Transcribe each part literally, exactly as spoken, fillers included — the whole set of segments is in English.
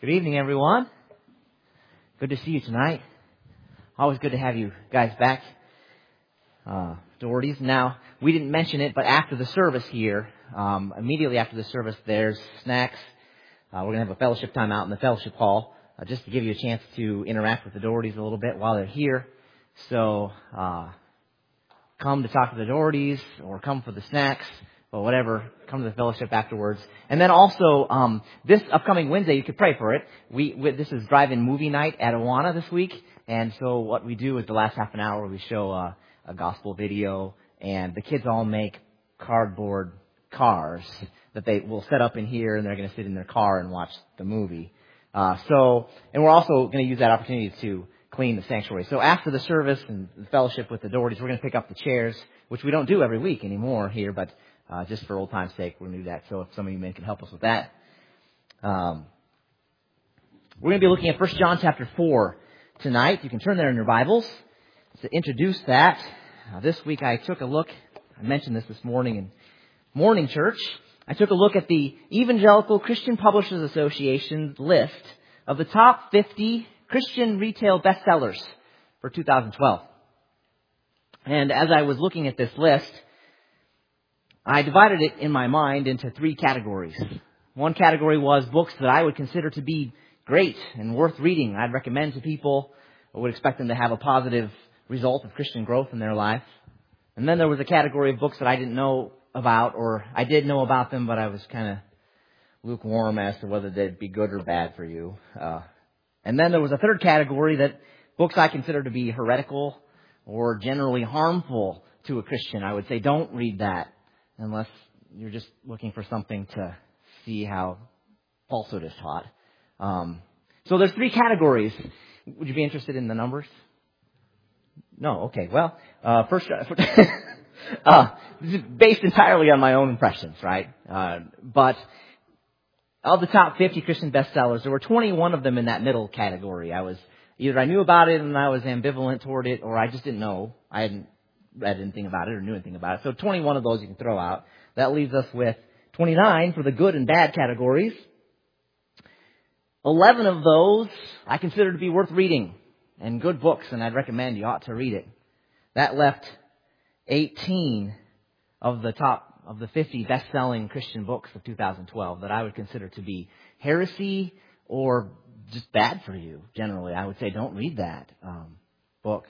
Good evening, everyone. Good to see you tonight. Always good to have you guys back. Uh, Doherty's. Now, we didn't mention it, but after the service here, um, immediately after the service, there's snacks. Uh, we're going to have a fellowship time out in the fellowship hall, uh, just to give you a chance to interact with the Dohertys a little bit while they're here. So, uh, come to talk to the Dohertys or come for the snacks. Or whatever, come to the fellowship afterwards. And then also, um, this upcoming Wednesday, you could pray for it. We, we this is drive-in movie night at Awana this week. And so what we do is the last half an hour, we show uh, a gospel video. And the kids all make cardboard cars that they will set up in here. And they're going to sit in their car and watch the movie. Uh, so, and we're also going to use that opportunity to clean the sanctuary. So after the service and the fellowship with the Dohertys, we're going to pick up the chairs, which we don't do every week anymore here, but Uh, just for old time's sake, we're going to do that. So if some of you men can help us with that. Um, we're going to be looking at First John chapter four tonight. You can turn there in your Bibles. To introduce that, uh, this week I took a look, I mentioned this this morning in morning church. I took a look at the Evangelical Christian Publishers Association list of the top fifty Christian retail bestsellers for two thousand twelve. And as I was looking at this list, I divided it in my mind into three categories. One category was books that I would consider to be great and worth reading. I'd recommend to people. I would expect them to have a positive result of Christian growth in their life. And then there was a category of books that I didn't know about, or I did know about them, but I was kind of lukewarm as to whether they'd be good or bad for you. Uh, and then there was a third category that books I consider to be heretical or generally harmful to a Christian. I would say don't read that unless you're just looking for something to see how falsehood is taught. Um, so there's three categories. Would you be interested in the numbers? No? Okay. Well, uh, first, uh, this is based entirely on my own impressions, right? Uh, but of the top fifty Christian bestsellers, there were twenty-one of them in that middle category. I was, either I knew about it and I was ambivalent toward it, or I just didn't know. I hadn't read anything about it or knew anything about it. So twenty-one of those you can throw out. That leaves us with twenty-nine for the good and bad categories. eleven of those I consider to be worth reading and good books, and I'd recommend you ought to read it. That left eighteen of the top of the fifty best-selling Christian books of two thousand twelve that I would consider to be heresy or just bad for you. Generally, I would say don't read that um, book.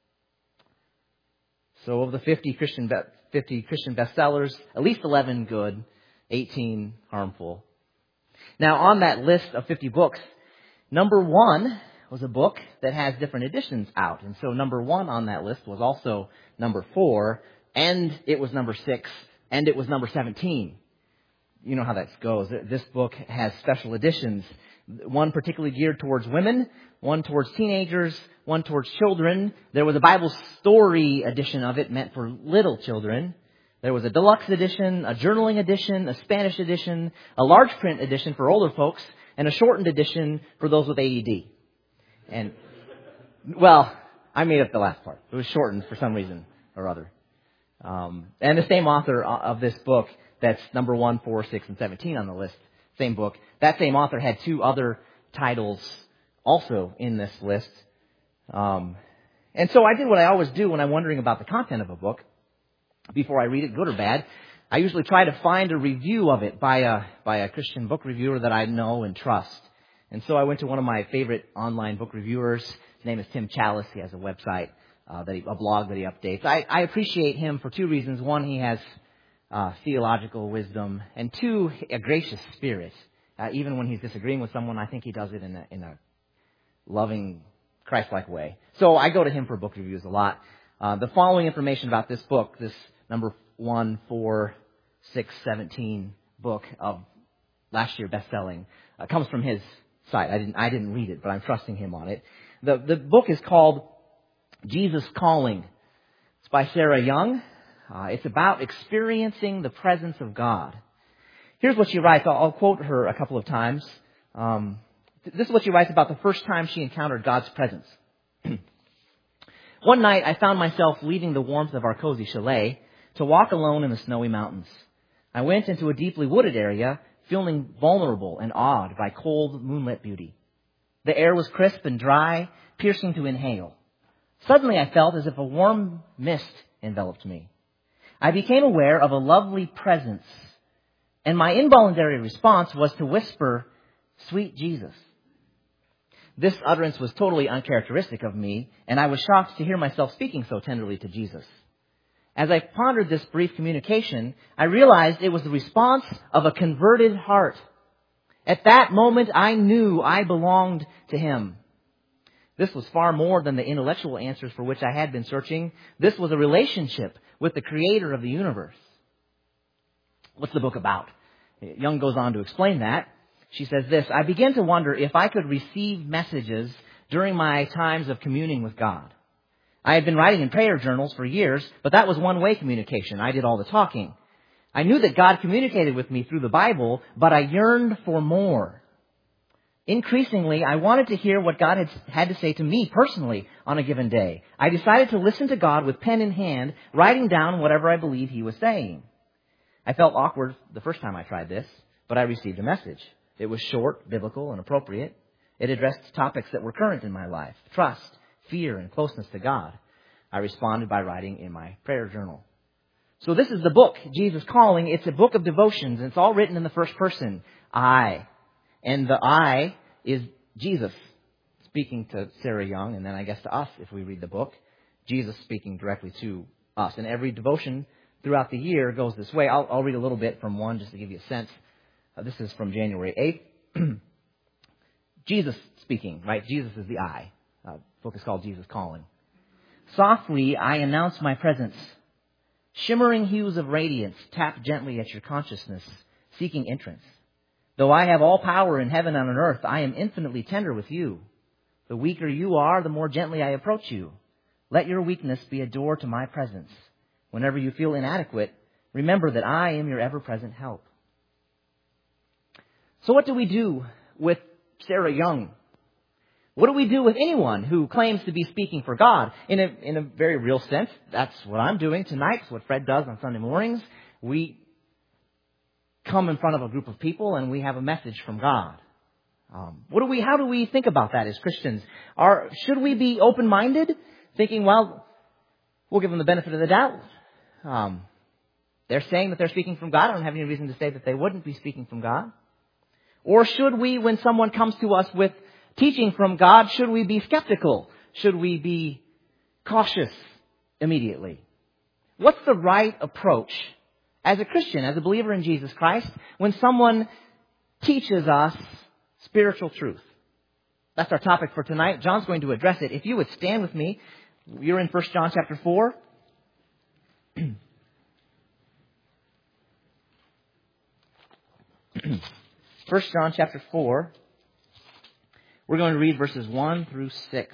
So of the fifty Christian fifty Christian bestsellers, at least eleven good, eighteen harmful. Now on that list of fifty books, number one was a book that has different editions out. And so number one on that list was also number four, and it was number six, and it was number seventeen. You know how that goes. This book has special editions. One particularly geared towards women, one towards teenagers, one towards children. There was a Bible story edition of it meant for little children. There was a deluxe edition, a journaling edition, a Spanish edition, a large print edition for older folks, and a shortened edition for those with A D D. And, well, I made up the last part. It was shortened for some reason or other. Um, and the same author of this book that's number one, four, six, and seventeen on the list, same book. That same author had two other titles also in this list. Um, and so I did what I always do when I'm wondering about the content of a book. Before I read it, good or bad, I usually try to find a review of it by a, by a Christian book reviewer that I know and trust. And so I went to one of my favorite online book reviewers. His name is Tim Chalice. He has a website, uh, that he, a blog that he updates. I, I appreciate him for two reasons. One, he has Uh, theological wisdom, and two, a gracious spirit. Uh, even when he's disagreeing with someone, I think he does it in a, in a loving, Christ-like way. So I go to him for book reviews a lot. Uh, the following information about this book, this number one, four, six, seventeen book of last year best-selling, uh, comes from his site. I didn't, I didn't read it, but I'm trusting him on it. The, the book is called Jesus Calling. It's by Sarah Young. Uh, it's about experiencing the presence of God. Here's what she writes. I'll, I'll quote her a couple of times. Um, th- this is what she writes about the first time she encountered God's presence. One night, I found myself leaving the warmth of our cozy chalet to walk alone in the snowy mountains. I went into a deeply wooded area feeling vulnerable and awed by cold moonlit beauty. The air was crisp and dry, piercing to inhale. Suddenly I felt as if a warm mist enveloped me. I became aware of a lovely presence, and my involuntary response was to whisper, "Sweet Jesus." This utterance was totally uncharacteristic of me, and I was shocked to hear myself speaking so tenderly to Jesus. As I pondered this brief communication, I realized it was the response of a converted heart. At that moment, I knew I belonged to Him. This was far more than the intellectual answers for which I had been searching. This was a relationship with the Creator of the universe. What's the book about? Young goes on to explain that. She says this, "I began to wonder if I could receive messages during my times of communing with God. I had been writing in prayer journals for years, but that was one-way communication. I did all the talking. I knew that God communicated with me through the Bible, but I yearned for more. Increasingly, I wanted to hear what God had, had to say to me personally on a given day. I decided to listen to God with pen in hand, writing down whatever I believed He was saying. I felt awkward the first time I tried this, but I received a message. It was short, biblical, and appropriate. It addressed topics that were current in my life: trust, fear, and closeness to God. I responded by writing in my prayer journal." So this is the book, Jesus Calling. It's a book of devotions, and it's all written in the first person, I. And the I is Jesus speaking to Sarah Young, and then I guess to us if we read the book. Jesus speaking directly to us. And every devotion throughout the year goes this way. I'll, I'll read a little bit from one just to give you a sense. Uh, this is from January eighth. Jesus speaking, right? Jesus is the I. Uh, the book is called Jesus Calling. "Softly I announce my presence. Shimmering hues of radiance tap gently at your consciousness, seeking entrance. Though I have all power in heaven and on earth, I am infinitely tender with you. The weaker you are, the more gently I approach you. Let your weakness be a door to my presence. Whenever you feel inadequate, remember that I am your ever-present help." So what do we do with Sarah Young? What do we do with anyone who claims to be speaking for God? In a, in a very real sense, that's what I'm doing tonight. It's what Fred does on Sunday mornings. We come in front of a group of people and we have a message from God. Um, what do we? How do we think about that as Christians? Are, should we be open-minded, thinking, well, we'll give them the benefit of the doubt? Um, they're saying that they're speaking from God. I don't have any reason to say that they wouldn't be speaking from God. Or should we, when someone comes to us with teaching from God, should we be skeptical? Should we be cautious immediately? What's the right approach as a Christian, as a believer in Jesus Christ, when someone teaches us spiritual truth? That's our topic for tonight. John's going to address it. If you would stand with me, you're in First John chapter four. First John chapter four. We're going to read verses one through six.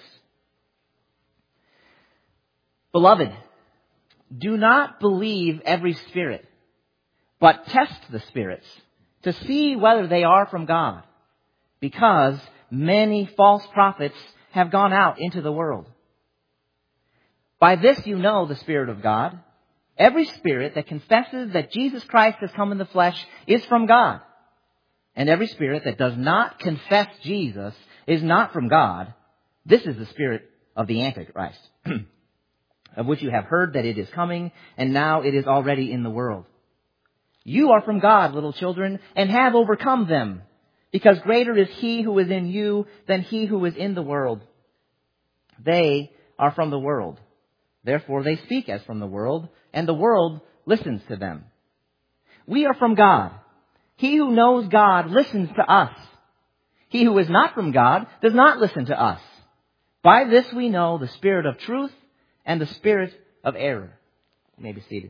"Beloved, do not believe every spirit, but test the spirits to see whether they are from God, because many false prophets have gone out into the world. By this you know the Spirit of God. Every spirit that confesses that Jesus Christ has come in the flesh is from God. And every spirit that does not confess Jesus is not from God. This is the spirit of the Antichrist, of which you have heard that it is coming, and now it is already in the world. You are from God, little children, and have overcome them, because greater is He who is in you than he who is in the world. They are from the world. Therefore they speak as from the world, and the world listens to them. We are from God. He who knows God listens to us. He who is not from God does not listen to us. By this we know the spirit of truth and the spirit of error." You may be seated.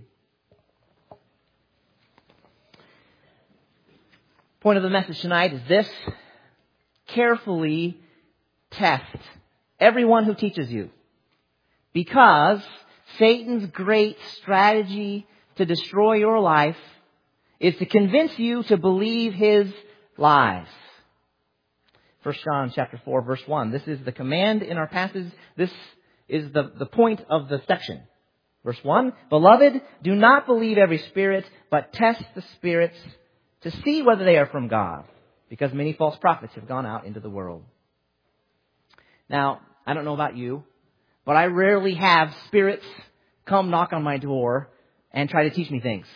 Point of the message tonight is this: carefully test everyone who teaches you, because Satan's great strategy to destroy your life is to convince you to believe his lies. First John chapter four, verse one. This is the command in our passage. This is the, the point of the section. Verse one, "Beloved, do not believe every spirit, but test the spirits to see whether they are from God, because many false prophets have gone out into the world. Now, I don't know about you, but I rarely have spirits come knock on my door and try to teach me things.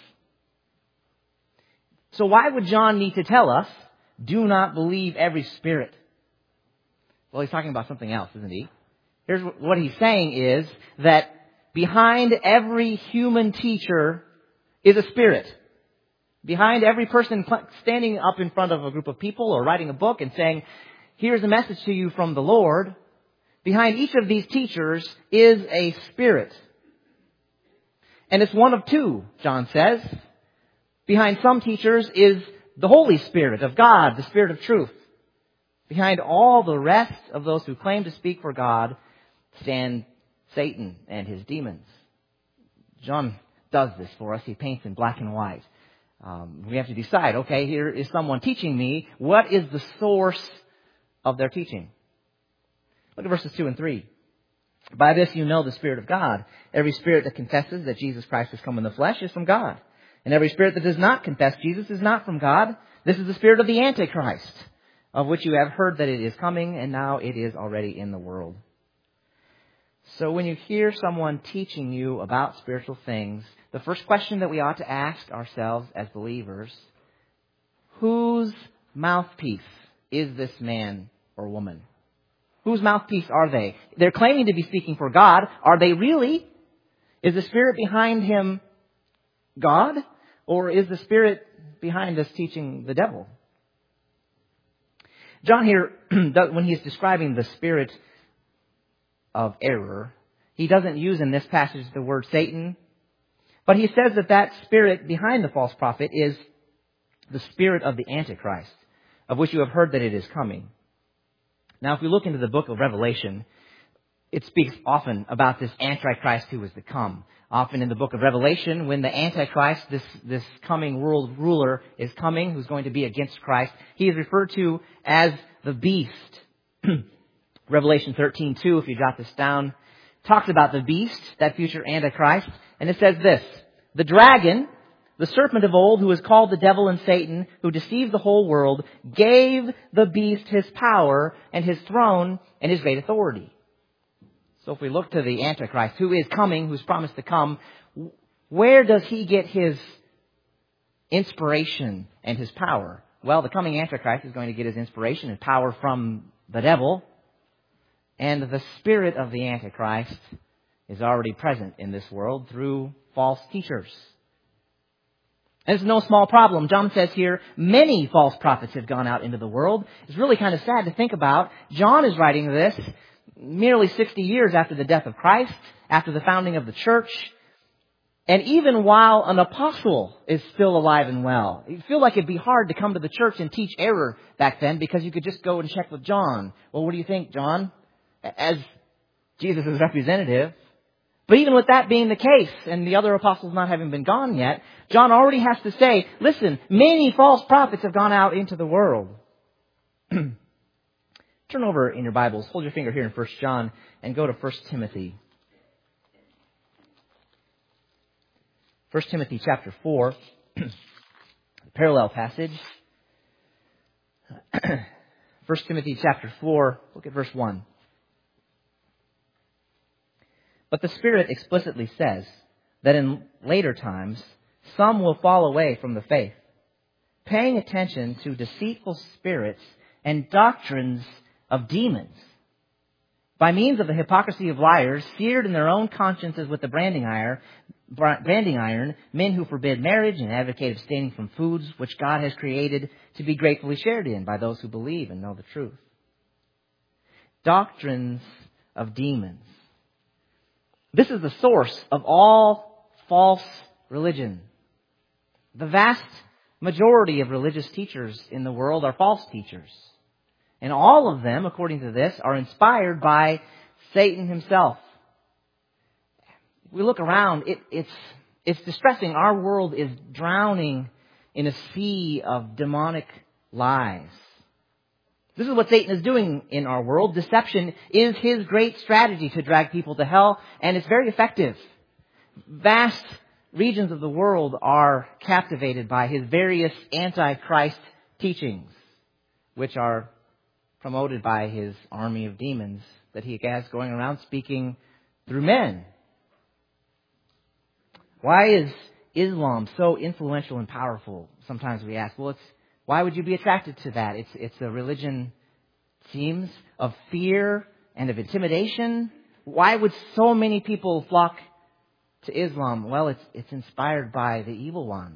So why would John need to tell us, do not believe every spirit? Well, he's talking about something else, isn't he? Here's what he's saying is that behind every human teacher is a spirit. Behind every person standing up in front of a group of people or writing a book and saying, here's a message to you from the Lord, behind each of these teachers is a spirit. And it's one of two, John says. Behind some teachers is the Holy Spirit of God, the Spirit of truth. Behind all the rest of those who claim to speak for God stand Satan and his demons. John does this for us. He paints in black and white. Um, we have to decide, okay, here is someone teaching me. What is the source of their teaching? Look at verses two and three. By this you know the Spirit of God. Every spirit that confesses that Jesus Christ has come in the flesh is from God. And every spirit that does not confess Jesus is not from God. This is the spirit of the Antichrist, of which you have heard that it is coming, and now it is already in the world. So when you hear someone teaching you about spiritual things, the first question that we ought to ask ourselves as believers, whose mouthpiece is this man or woman? Whose mouthpiece are they? They're claiming to be speaking for God. Are they really? Is the spirit behind him God? Or is the spirit behind us teaching the devil? John here, when he's describing the spirit of error, he doesn't use in this passage the word Satan, but he says that that spirit behind the false prophet is the spirit of the Antichrist, of which you have heard that it is coming. Now, if we look into the book of Revelation, it speaks often about this Antichrist who is to come. Often in the book of Revelation, when the Antichrist, this, this coming world ruler, is coming, who's going to be against Christ, he is referred to as the beast. Revelation thirteen two, if you jot this down, talks about the beast, that future Antichrist, and it says this: the dragon, the serpent of old, who is called the devil and Satan, who deceived the whole world, gave the beast his power and his throne and his great authority. So if we look to the Antichrist, who is coming, who's promised to come, where does he get his inspiration and his power? Well, the coming Antichrist is going to get his inspiration and power from the devil. And the spirit of the Antichrist is already present in this world through false teachers. And it's no small problem. John says here, many false prophets have gone out into the world. It's really kind of sad to think about. John is writing this nearly sixty years after the death of Christ, after the founding of the church, and even while an apostle is still alive and well. You feel like it'd be hard to come to the church and teach error back then, because you could just go and check with John. Well, what do you think, John? As Jesus' representative. But even with that being the case, and the other apostles not having been gone yet, John already has to say, listen, many false prophets have gone out into the world. Turn over in your Bibles, hold your finger here in First John, and go to First Timothy. First Timothy chapter four, parallel passage. First Timothy chapter four, look at verse one. But the Spirit explicitly says that in later times, some will fall away from the faith, paying attention to deceitful spirits and doctrines of demons. By means of the hypocrisy of liars, seared in their own consciences with the branding iron, branding iron, men who forbid marriage and advocate abstaining from foods which God has created to be gratefully shared in by those who believe and know the truth. Doctrines of demons. This is the source of all false religion. The vast majority of religious teachers in the world are false teachers. And all of them, according to this, are inspired by Satan himself. If we look around, it, it's, it's distressing. Our world is drowning in a sea of demonic lies. This is what Satan is doing in our world. Deception is his great strategy to drag people to hell, and it's very effective. Vast regions of the world are captivated by his various antichrist teachings, which are promoted by his army of demons that he has going around speaking through men. Why is Islam so influential and powerful? Sometimes we ask, well, it's, why would you be attracted to that? It's, it's a religion, seems, of fear and of intimidation. Why would so many people flock to Islam? Well, it's, it's inspired by the evil one.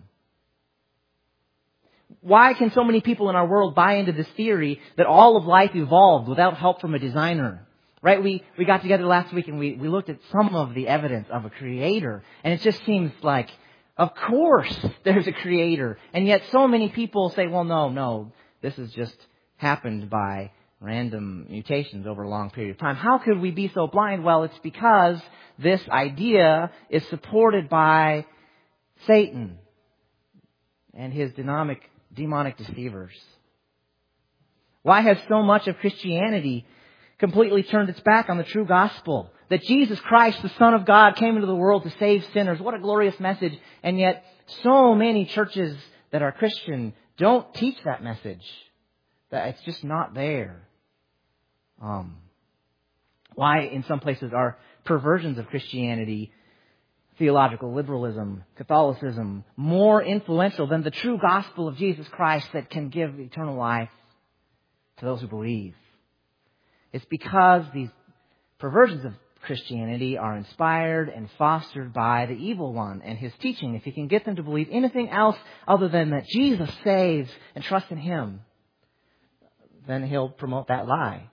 Why can so many people in our world buy into this theory that all of life evolved without help from a designer? Right? We, we got together last week and we, we looked at some of the evidence of a creator. And it just seems like, of course, there's a creator. And yet so many people say, well, no, no, this has just happened by random mutations over a long period of time. How could we be so blind? Well, it's because this idea is supported by Satan and his demonic, demonic deceivers. Why has so much of Christianity completely turned its back on the true gospel? That Jesus Christ, the Son of God, came into the world to save sinners. What a glorious message. And yet, so many churches that are Christian don't teach that message. That it's just not there. Um, why, in some places, are perversions of Christianity, theological liberalism, Catholicism, more influential than the true gospel of Jesus Christ that can give eternal life to those who believe? It's because these perversions of Christianity are inspired and fostered by the evil one and his teaching. If he can get them to believe anything else other than that Jesus saves and trust in him, then he'll promote that lie.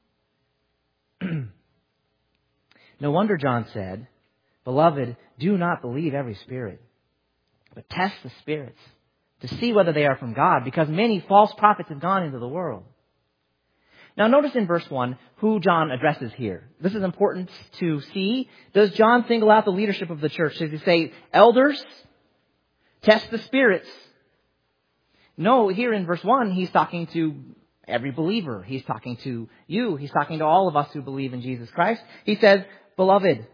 No wonder John said, "Beloved, do not believe every spirit, but test the spirits to see whether they are from God, because many false prophets have gone into the world." Now notice in verse one who John addresses here. This is important to see. Does John single out the leadership of the church? Does he say, elders, test the spirits? No, here in verse one, he's talking to every believer. He's talking to you. He's talking to all of us who believe in Jesus Christ. He says, beloved.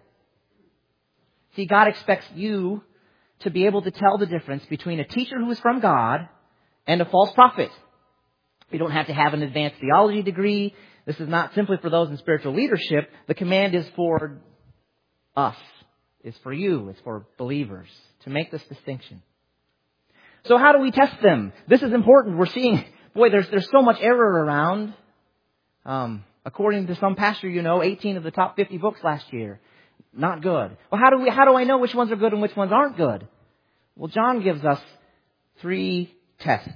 See, God expects you to be able to tell the difference between a teacher who is from God and a false prophet. You don't have to have an advanced theology degree. This is not simply for those in spiritual leadership. The command is for us. It's for you. It's for believers to make this distinction. So how do we test them? This is important. We're seeing, boy, there's there's so much error around. Um, according to some pastor you know, eighteen of the top fifty books last year. Not good. Well, how do we? How do I know which ones are good and which ones aren't good? Well, John gives us three tests.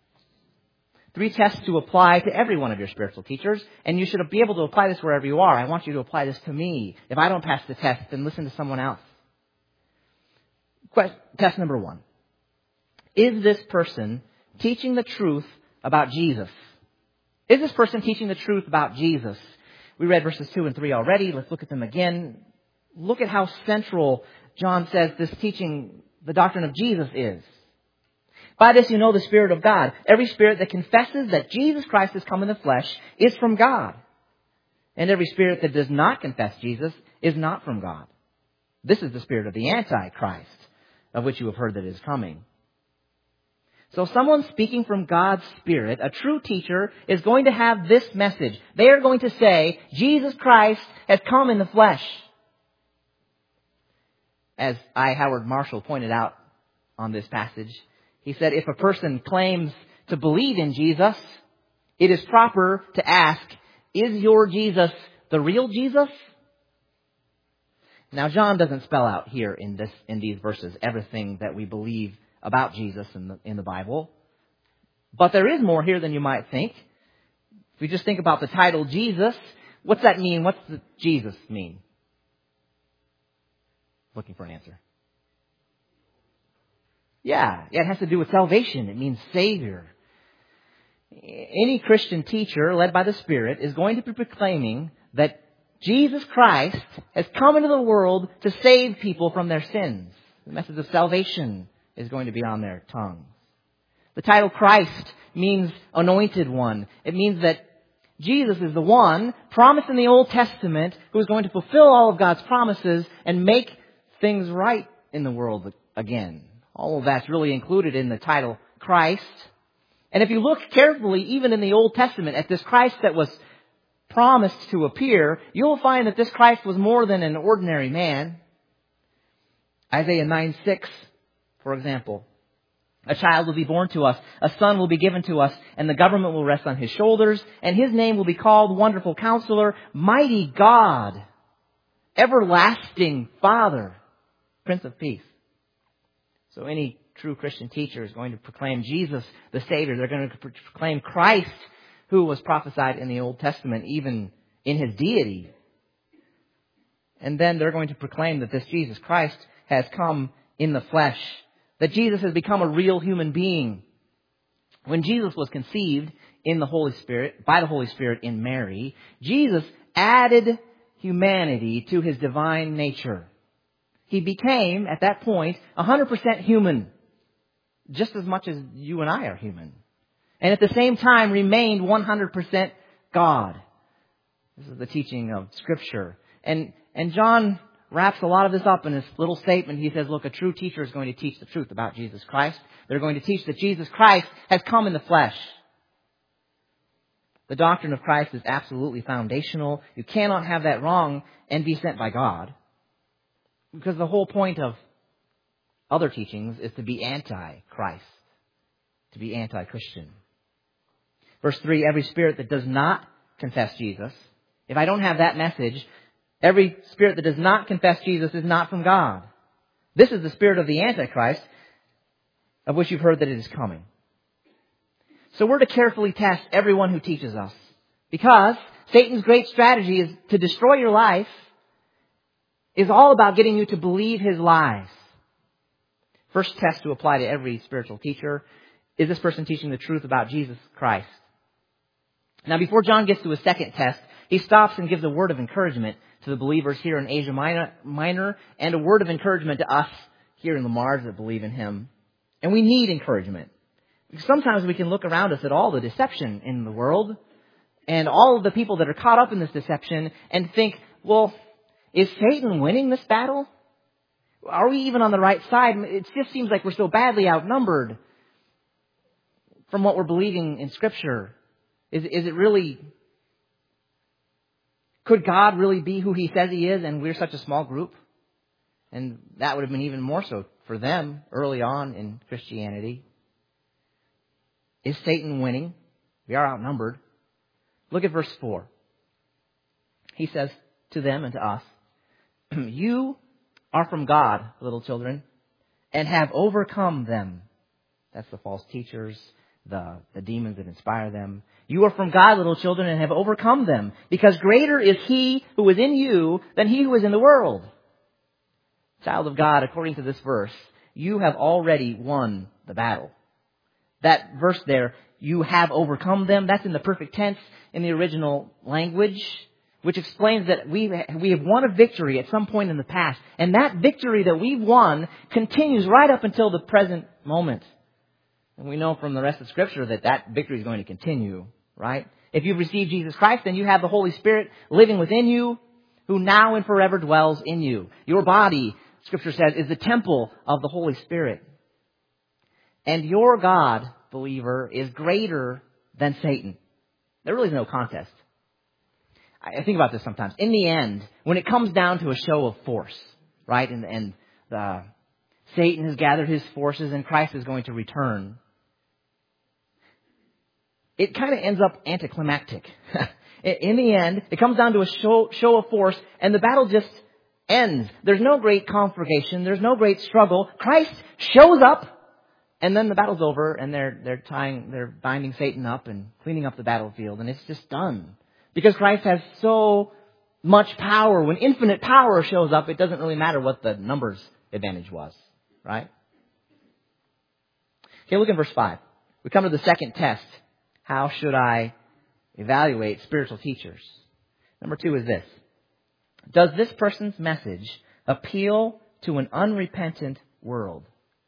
Three tests to apply to every one of your spiritual teachers, and you should be able to apply this wherever you are. I want you to apply this to me. If I don't pass the test, then listen to someone else. Question, test number one. Is this person teaching the truth about Jesus? Is this person teaching the truth about Jesus? We read verses two and three already. Let's look at them again. Look at how central John says this teaching, the doctrine of Jesus, is. By this you know the Spirit of God. Every spirit that confesses that Jesus Christ has come in the flesh is from God. And every spirit that does not confess Jesus is not from God. This is the spirit of the Antichrist, of which you have heard that it is coming. So someone speaking from God's Spirit, a true teacher, is going to have this message. They are going to say, Jesus Christ has come in the flesh. As I. Howard Marshall pointed out on this passage, he said, if a person claims to believe in Jesus, it is proper to ask, is your Jesus the real Jesus? Now, John doesn't spell out here in this in these verses everything that we believe about Jesus in the in the Bible. But there is more here than you might think. If we just think about the title Jesus, what's that mean? What's the Jesus mean? Looking for an answer. Yeah, it has to do with salvation. It means Savior. Any Christian teacher led by the Spirit is going to be proclaiming that Jesus Christ has come into the world to save people from their sins. The message of salvation is going to be on their tongues. The title Christ means anointed one. It means that Jesus is the one promised in the Old Testament who is going to fulfill all of God's promises and make things right in the world again. All of that's really included in the title Christ. And if you look carefully, even in the Old Testament, at this Christ that was promised to appear, you'll find that this Christ was more than an ordinary man. Isaiah nine six, for example. A child will be born to us, a son will be given to us, and the government will rest on his shoulders, and his name will be called Wonderful Counselor, Mighty God, Everlasting Father, Prince of Peace. So any true Christian teacher is going to proclaim Jesus the Savior. They're going to proclaim Christ, who was prophesied in the Old Testament, even in his deity. And then they're going to proclaim that this Jesus Christ has come in the flesh, that Jesus has become a real human being. When Jesus was conceived in the Holy Spirit, by the Holy Spirit in Mary, Jesus added humanity to his divine nature. He became, at that point, one hundred percent human, just as much as you and I are human. And at the same time remained one hundred percent God. This is the teaching of Scripture. And, and John wraps a lot of this up in his little statement. He says, look, a true teacher is going to teach the truth about Jesus Christ. They're going to teach that Jesus Christ has come in the flesh. The doctrine of Christ is absolutely foundational. You cannot have that wrong and be sent by God. Because the whole point of other teachings is to be anti-Christ, to be anti-Christian. Verse three, every spirit that does not confess Jesus, if I don't have that message, every spirit that does not confess Jesus is not from God. This is the spirit of the Antichrist, of which you've heard that it is coming. So we're to carefully test everyone who teaches us, because Satan's great strategy is to destroy your life, is all about getting you to believe his lies. First test to apply to every spiritual teacher: is this person teaching the truth about Jesus Christ? Now, before John gets to his second test, he stops and gives a word of encouragement to the believers here in Asia Minor, and a word of encouragement to us here in Lamarge that believe in him. And we need encouragement. Because sometimes we can look around us at all the deception in the world and all of the people that are caught up in this deception and think, well, is Satan winning this battle? Are we even on the right side? It just seems like we're so badly outnumbered from what we're believing in Scripture. Is, is it really... Could God really be who he says he is and we're such a small group? And that would have been even more so for them early on in Christianity. Is Satan winning? We are outnumbered. Look at verse four. He says to them and to us, you are from God, little children, and have overcome them. That's the false teachers, the, the demons that inspire them. You are from God, little children, and have overcome them, because greater is he who is in you than he who is in the world. Child of God, according to this verse, you have already won the battle. That verse there, you have overcome them, that's in the perfect tense in the original language, which explains that we we have won a victory at some point in the past. And that victory that we've won continues right up until the present moment. And we know from the rest of Scripture that that victory is going to continue, right? If you've received Jesus Christ, then you have the Holy Spirit living within you, who now and forever dwells in you. Your body, Scripture says, is the temple of the Holy Spirit. And your God, believer, is greater than Satan. There really is no contest. I think about this sometimes. In the end, when it comes down to a show of force, right, and, and the, Satan has gathered his forces and Christ is going to return, it kind of ends up anticlimactic. In the end, it comes down to a show, show of force, and the battle just ends. There's no great conflagration. There's no great struggle. Christ shows up, and then the battle's over, and they're they're tying, they're binding Satan up and cleaning up the battlefield, and it's just done. Because Christ has so much power. When infinite power shows up, it doesn't really matter what the numbers advantage was, right? Okay, look at verse five. We come to the second test. How should I evaluate spiritual teachers? Number two is this. Does this person's message appeal to an unrepentant world?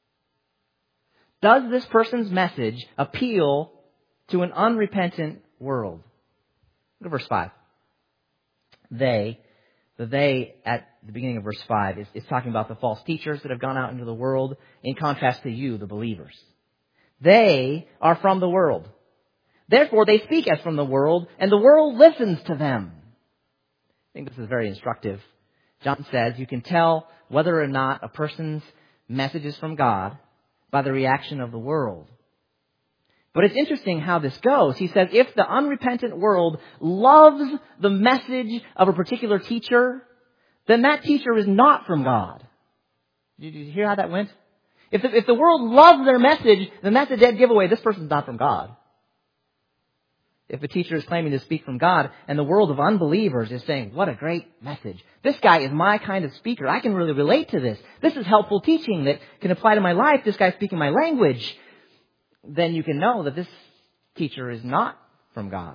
Does this person's message appeal to an unrepentant world? Look at verse five. They, the they at the beginning of verse five, is, is talking about the false teachers that have gone out into the world in contrast to you, the believers. They are from the world. Therefore, they speak as from the world, and the world listens to them. I think this is very instructive. John says you can tell whether or not a person's message is from God by the reaction of the world. But it's interesting how this goes. He says if the unrepentant world loves the message of a particular teacher, then that teacher is not from God. Did you hear how that went? If the, if the world loves their message, then that's a dead giveaway. This person's not from God. If a teacher is claiming to speak from God and the world of unbelievers is saying, what a great message. This guy is my kind of speaker. I can really relate to this. This is helpful teaching that can apply to my life. This guy's speaking my language. Then you can know that this teacher is not from God.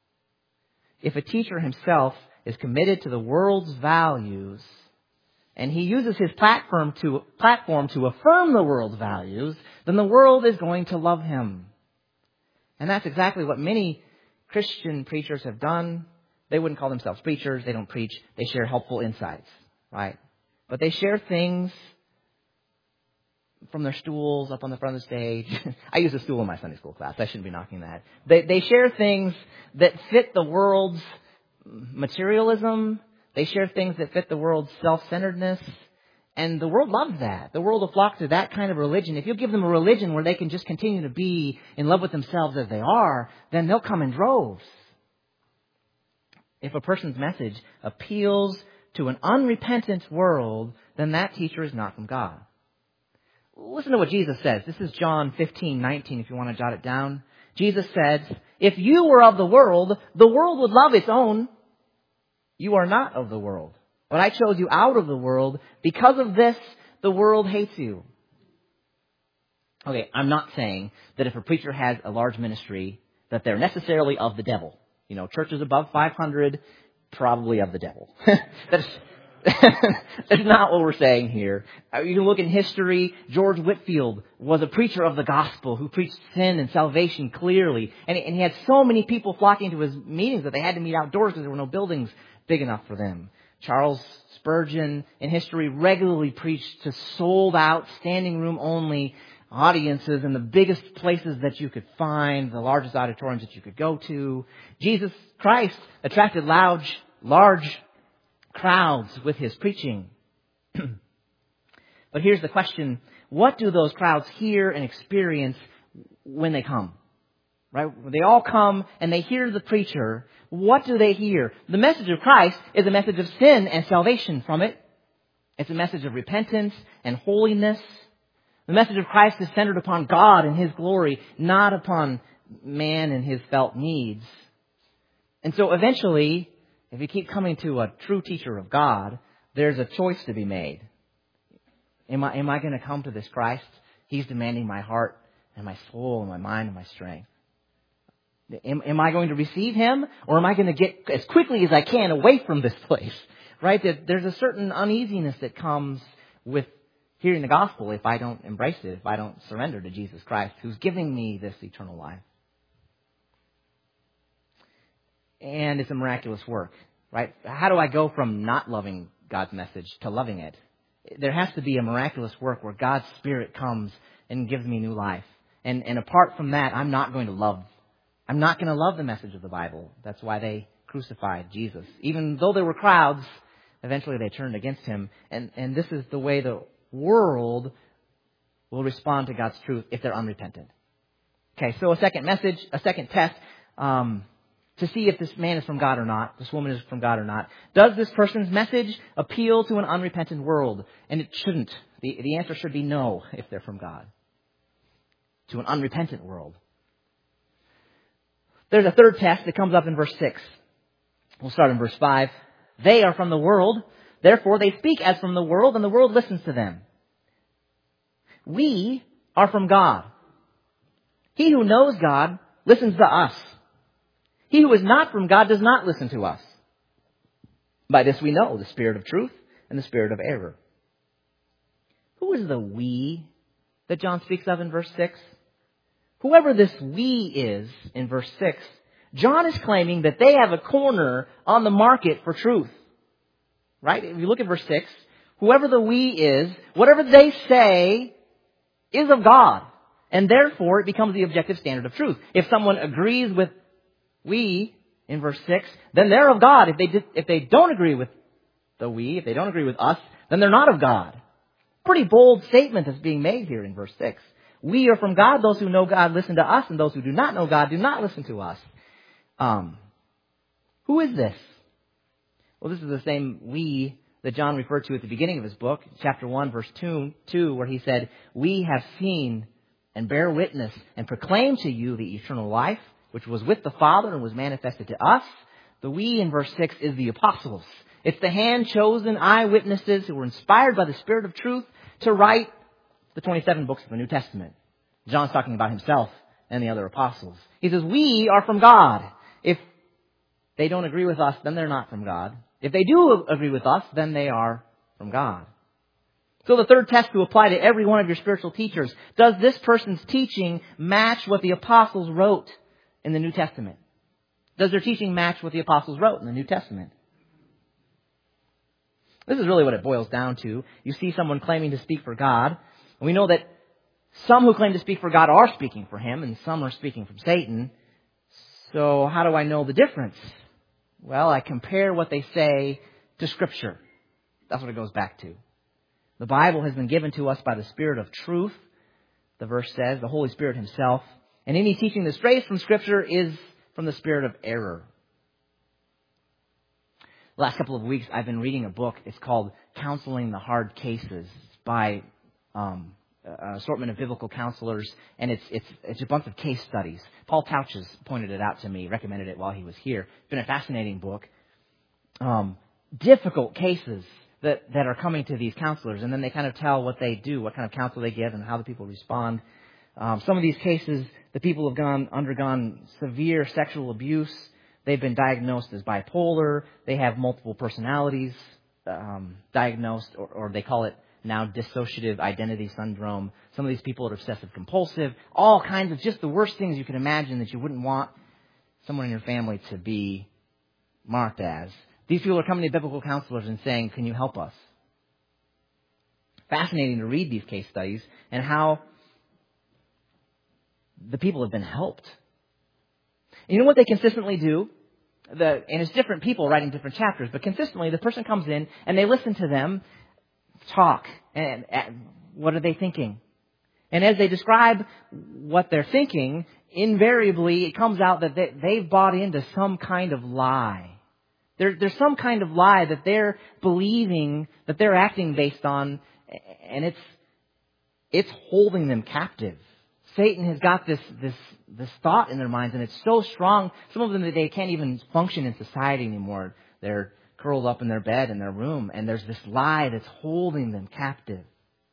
If a teacher himself is committed to the world's values and he uses his platform to, platform to affirm the world's values, then the world is going to love him. And that's exactly what many Christian preachers have done. They wouldn't call themselves preachers. They don't preach. They share helpful insights, right? But they share things from their stools up on the front of the stage. I use a stool in my Sunday school class. I shouldn't be knocking that. They, they share things that fit the world's materialism. They share things that fit the world's self-centeredness. And the world loves that. The world will flock to that kind of religion. If you give them a religion where they can just continue to be in love with themselves as they are, then they'll come in droves. If a person's message appeals to an unrepentant world, then that teacher is not from God. Listen to what Jesus says. This is John fifteen nineteen, if you want to jot it down. Jesus said, if you were of the world, the world would love its own. You are not of the world. But I chose you out of the world. Because of this, the world hates you. Okay, I'm not saying that if a preacher has a large ministry, that they're necessarily of the devil. You know, churches above five hundred, probably of the devil. That's, that's not what we're saying here. You can look in history. George Whitefield was a preacher of the gospel who preached sin and salvation clearly. And he, and he had so many people flocking to his meetings that they had to meet outdoors because there were no buildings big enough for them. Charles Spurgeon in history regularly preached to sold out, standing room only audiences in the biggest places that you could find, the largest auditoriums that you could go to. Jesus Christ attracted large, large crowds with his preaching. But here's the question. What do those crowds hear and experience when they come? Right? They all come and they hear the preacher. What do they hear? The message of Christ is a message of sin and salvation from it. It's a message of repentance and holiness. The message of Christ is centered upon God and His glory, not upon man and his felt needs. And so eventually, if you keep coming to a true teacher of God, there's a choice to be made. Am I, am I going to come to this Christ? He's demanding my heart and my soul and my mind and my strength. Am, am I going to receive Him, or am I going to get as quickly as I can away from this place? Right? That there's a certain uneasiness that comes with hearing the gospel if I don't embrace it, if I don't surrender to Jesus Christ, who's giving me this eternal life. And it's a miraculous work, right? How do I go from not loving God's message to loving it? There has to be a miraculous work where God's Spirit comes and gives me new life. And, and apart from that, I'm not going to love I'm not going to love the message of the Bible. That's why they crucified Jesus. Even though there were crowds, eventually they turned against Him. And, and this is the way the world will respond to God's truth if they're unrepentant. Okay, so a second message, a second test um, to see if this man is from God or not, this woman is from God or not. Does this person's message appeal to an unrepentant world? And it shouldn't. The, the answer should be no if they're from God. To an unrepentant world. There's a third test that comes up in verse six. We'll start in verse five. They are from the world, therefore they speak as from the world, and the world listens to them. We are from God. He who knows God listens to us. He who is not from God does not listen to us. By this we know the spirit of truth and the spirit of error. Who is the we that John speaks of in verse six? Whoever this we is in verse six, John is claiming that they have a corner on the market for truth. Right? If you look at verse six, whoever the we is, whatever they say is of God. And therefore, it becomes the objective standard of truth. If someone agrees with we in verse six, then they're of God. If they did, if they don't agree with the we, if they don't agree with us, then they're not of God. Pretty bold statement that's being made here in verse six. We are from God. Those who know God listen to us, and those who do not know God do not listen to us. Um, who is this? Well, this is the same we that John referred to at the beginning of his book, chapter one, verse two, two, where he said, we have seen and bear witness and proclaim to you the eternal life, which was with the Father and was manifested to us. The we in verse six is the apostles. It's the hand-chosen eyewitnesses who were inspired by the Spirit of truth to write the twenty-seven books of the New Testament. John's talking about himself and the other apostles. He says, we are from God. If they don't agree with us, then they're not from God. If they do agree with us, then they are from God. So the third test to apply to every one of your spiritual teachers, does this person's teaching match what the apostles wrote in the New Testament? Does their teaching match what the apostles wrote in the New Testament? This is really what it boils down to. You see someone claiming to speak for God, and we know that some who claim to speak for God are speaking for Him, and some are speaking from Satan. So how do I know the difference? Well, I compare what they say to Scripture. That's what it goes back to. The Bible has been given to us by the Spirit of truth, the verse says, the Holy Spirit Himself. And any teaching that strays from Scripture is from the spirit of error. The last couple of weeks, I've been reading a book. It's called Counseling the Hard Cases by um, an assortment of biblical counselors, and it's it's it's a bunch of case studies. Paul Touch has pointed it out to me, recommended it while he was here. It's been a fascinating book. Um, difficult cases that, that are coming to these counselors, and then they kind of tell what they do, what kind of counsel they give, and how the people respond. Um, some of these cases, the people have gone undergone severe sexual abuse. They've been diagnosed as bipolar. They have multiple personalities um, diagnosed, or, or they call it now dissociative identity syndrome. Some of these people are obsessive compulsive. All kinds of just the worst things you can imagine that you wouldn't want someone in your family to be marked as. These people are coming to biblical counselors and saying, can you help us? Fascinating to read these case studies and how the people have been helped. And you know what they consistently do? The, and it's different people writing different chapters, but consistently the person comes in and they listen to them talk. And, and what are they thinking? And as they describe what they're thinking, invariably it comes out that they, they've bought into some kind of lie. There, there's some kind of lie that they're believing, that they're acting based on, and it's it's holding them captive. Satan has got this this this thought in their minds, and it's so strong. Some of them, they can't even function in society anymore. They're curled up in their bed in their room, and there's this lie that's holding them captive.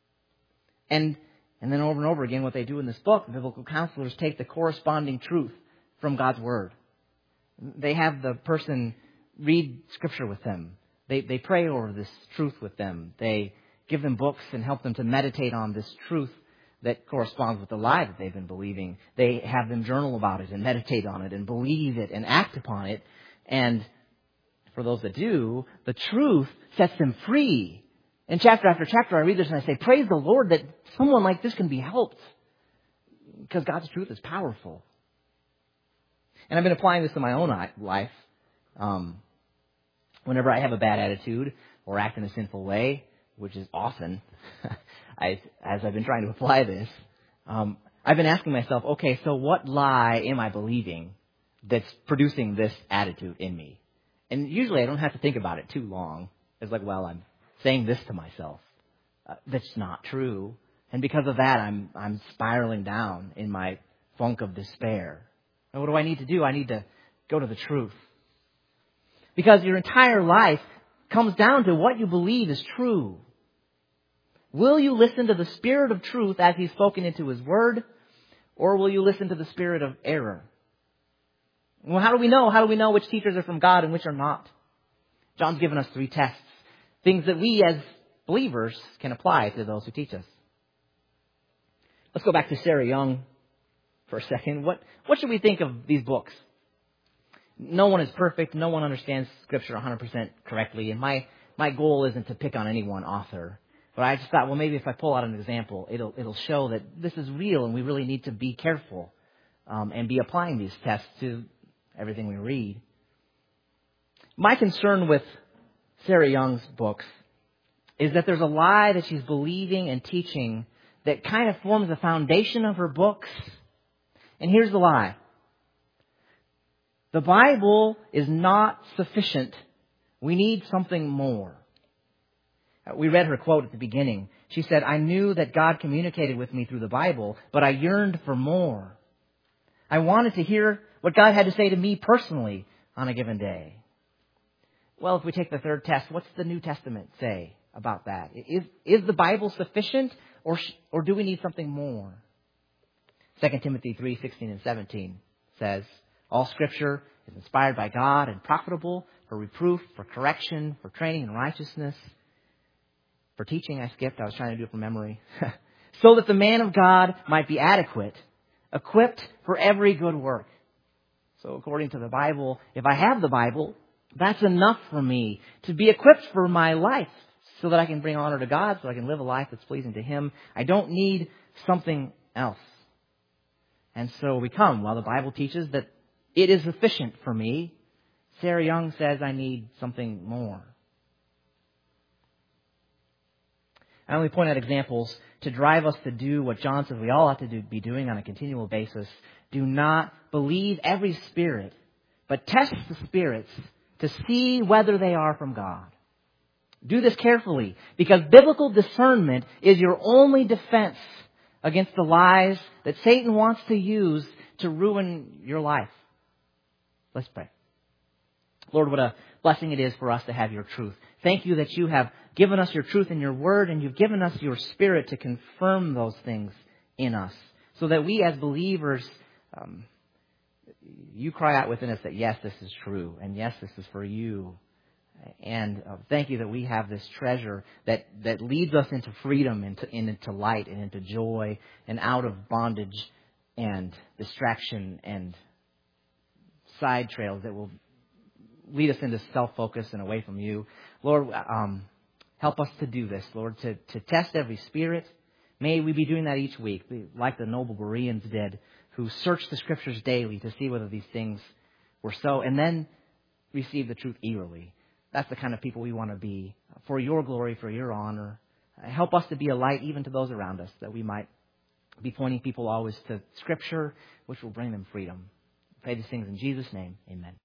And and then over and over again, what they do in this book, biblical counselors take the corresponding truth from God's Word. They have the person read Scripture with them. They they pray over this truth with them. They give them books and help them to meditate on this truth that corresponds with the lie that they've been believing. They have them journal about it and meditate on it and believe it and act upon it. And for those that do, the truth sets them free. In chapter after chapter, I read this and I say, praise the Lord that someone like this can be helped. Because God's truth is powerful. And I've been applying this to my own life. Um, whenever I have a bad attitude or act in a sinful way, which is often, I, as I've been trying to apply this, um, I've been asking myself, okay, so what lie am I believing that's producing this attitude in me? And usually I don't have to think about it too long. It's like, well, I'm saying this to myself. Uh, that's not true. And because of that, I'm I'm spiraling down in my funk of despair. And what do I need to do? I need to go to the truth. Because your entire life comes down to what you believe is true. Will you listen to the Spirit of truth as He's spoken into His Word? Or will you listen to the spirit of error? Well, how do we know? How do we know which teachers are from God and which are not? John's given us three tests. Things that we as believers can apply to those who teach us. Let's go back to Sarah Young for a second. What, what should we think of these books? No one is perfect. No one understands Scripture one hundred percent correctly. And my, my goal isn't to pick on any one author. But I just thought, well, maybe if I pull out an example, it'll it'll show that this is real and we really need to be careful um, and be applying these tests to everything we read. My concern with Sarah Young's books is that there's a lie that she's believing and teaching that kind of forms the foundation of her books. And here's the lie. The Bible is not sufficient. We need something more. We read her quote at the beginning. She said, I knew that God communicated with me through the Bible, but I yearned for more. I wanted to hear what God had to say to me personally on a given day. Well, if we take the third test, what's the New Testament say about that? Is, is the Bible sufficient, or, or do we need something more? Second Timothy three sixteen and seventeen says, all Scripture is inspired by God and profitable for reproof, for correction, for training in righteousness. For teaching, I skipped. I was trying to do it from memory. So that the man of God might be adequate, equipped for every good work. So according to the Bible, if I have the Bible, that's enough for me to be equipped for my life so that I can bring honor to God, so I can live a life that's pleasing to Him. I don't need something else. And so we come, while the Bible teaches that it is sufficient for me, Sarah Young says I need something more. I only point out examples to drive us to do what John says we all ought to do, be doing on a continual basis. Do not believe every spirit, but test the spirits to see whether they are from God. Do this carefully, because biblical discernment is your only defense against the lies that Satan wants to use to ruin your life. Let's pray. Lord, what a blessing it is for us to have your truth. Thank you that you have given us your truth in your word, and you've given us your Spirit to confirm those things in us, so that we as believers, um, you cry out within us that yes, this is true, and yes, this is for you. And uh, thank you that we have this treasure that, that leads us into freedom, into, into light, and into joy, and out of bondage and distraction and side trails that will lead us into self-focus and away from you. Lord, um, help us to do this, Lord, to, to test every spirit. May we be doing that each week, like the noble Bereans did, who searched the Scriptures daily to see whether these things were so, and then receive the truth eagerly. That's the kind of people we want to be, for your glory, for your honor. Help us to be a light even to those around us, that we might be pointing people always to Scripture, which will bring them freedom. I pray these things in Jesus' name. Amen.